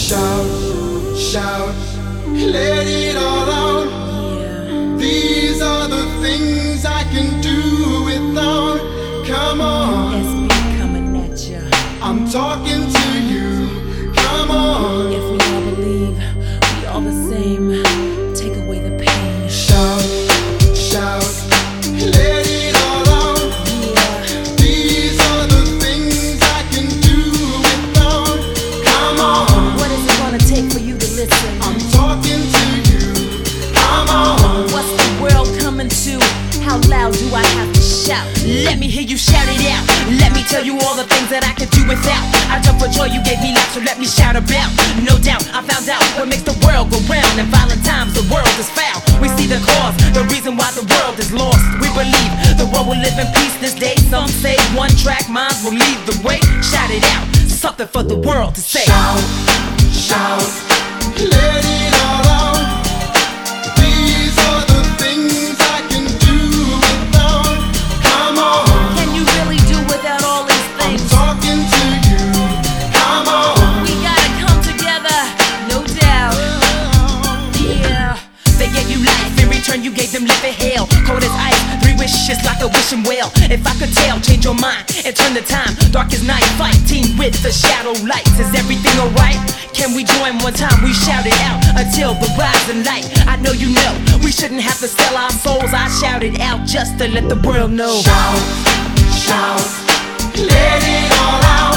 Shout, shout, let it all out. These are the things I can do without. Come on, SB coming at ya. I'm talking to you. Come on, If we all believe we all the same, take away the pain. shout, shout, let it all out. Yeah. These are the things I can do without. Come on, What is it gonna take for you to listen? I'm talking to you. Come on, What's the world coming to? How loud do I have to shout? Let me hear you shout it out. Let me tell you all the things that I could do without. I jump for joy, you gave me life, so let me shout about. No doubt, I found out what makes the world go round. In violent times, the world is foul. We see the cause, the reason why the world is lost. We believe the world will live in peace this day. Some say one track minds will lead the way. Shout it out, something for the world to say. shout, shout, let it all out. These are the things I can do without. Come on, Can you really do without all these I'm things? talking to you. Come on, We gotta come together, no doubt. Yeah. They gave you life, in return you gave them living hell. Cold as ice, 3 wishes like a wishing well. If I could tell, change your mind and turn the time. Dark as night, fighting with the shadow lights. Is everything alright? Can we join one time? We shout it out until the rising light. I know you know, we shouldn't have to sell our souls. I shout it out just to let the world know. shout, shout, let it all out.